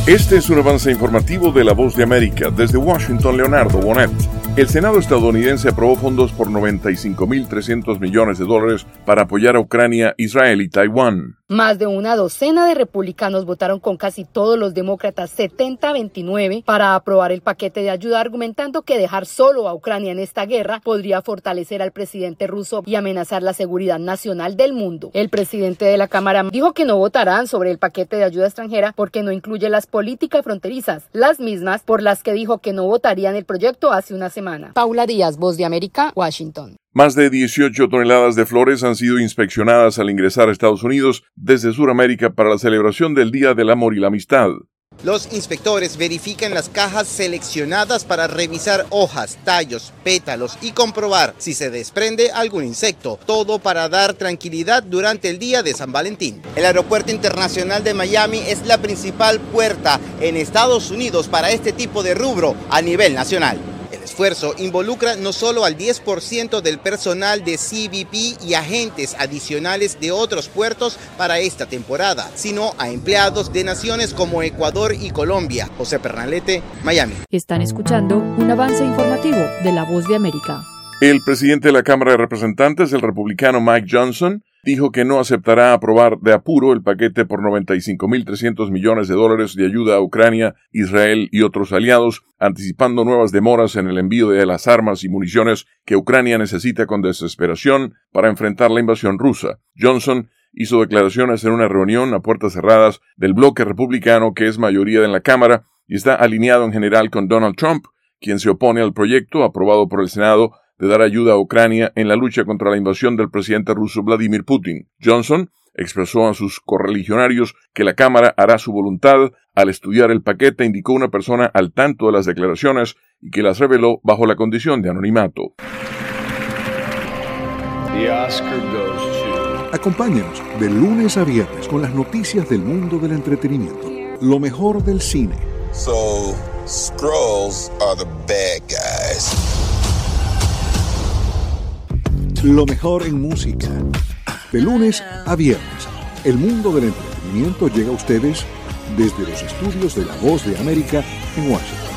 Este es un avance informativo de La Voz de América. Desde Washington, Leonardo Bonet. El Senado estadounidense aprobó fondos por $95.300 millones para apoyar a Ucrania, Israel y Taiwán. Más de una docena de republicanos votaron con casi todos los demócratas 70-29 para aprobar el paquete de ayuda, argumentando que dejar solo a Ucrania en esta guerra podría fortalecer al presidente ruso y amenazar la seguridad nacional del mundo. El presidente de la Cámara dijo que no votarán sobre el paquete de ayuda extranjera porque no incluye las políticas fronterizas, las mismas por las que dijo que no votarían el proyecto hace una semana. Paula Díaz, Voz de América, Washington. Más de 18 toneladas de flores han sido inspeccionadas al ingresar a Estados Unidos desde Sudamérica para la celebración del Día del Amor y la Amistad. Los inspectores verifican las cajas seleccionadas para revisar hojas, tallos, pétalos y comprobar si se desprende algún insecto. Todo para dar tranquilidad durante el día de San Valentín. El Aeropuerto Internacional de Miami es la principal puerta en Estados Unidos para este tipo de rubro a nivel nacional. El esfuerzo involucra no solo al 10% del personal de CBP y agentes adicionales de otros puertos para esta temporada, sino a empleados de naciones como Ecuador y Colombia. José Pernalete, Miami. Están escuchando un avance informativo de La Voz de América. El presidente de la Cámara de Representantes, el republicano Mike Johnson, dijo que no aceptará aprobar de apuro el paquete por $95.300 millones de ayuda a Ucrania, Israel y otros aliados, anticipando nuevas demoras en el envío de las armas y municiones que Ucrania necesita con desesperación para enfrentar la invasión rusa. Johnson hizo declaraciones en una reunión a puertas cerradas del bloque republicano, que es mayoría en la Cámara y está alineado en general con Donald Trump, quien se opone al proyecto aprobado por el Senado de dar ayuda a Ucrania en la lucha contra la invasión del presidente ruso Vladimir Putin. Johnson expresó a sus correligionarios que la Cámara hará su voluntad al estudiar el paquete, indicó una persona al tanto de las declaraciones y que las reveló bajo la condición de anonimato. Acompáñanos de lunes a viernes con las noticias del mundo del entretenimiento, lo mejor del cine. So, Skrulls are the bad guys. Lo mejor en música. De lunes a viernes, el mundo del entretenimiento llega a ustedes desde los estudios de La Voz de América en Washington.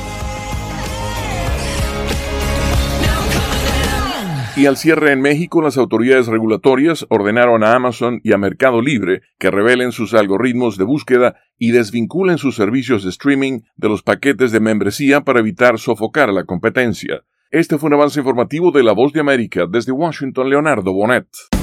Y al cierre en México, las autoridades regulatorias ordenaron a Amazon y a Mercado Libre que revelen sus algoritmos de búsqueda y desvinculen sus servicios de streaming de los paquetes de membresía para evitar sofocar a la competencia. Este fue un avance informativo de La Voz de América. Desde Washington, Leonardo Bonet.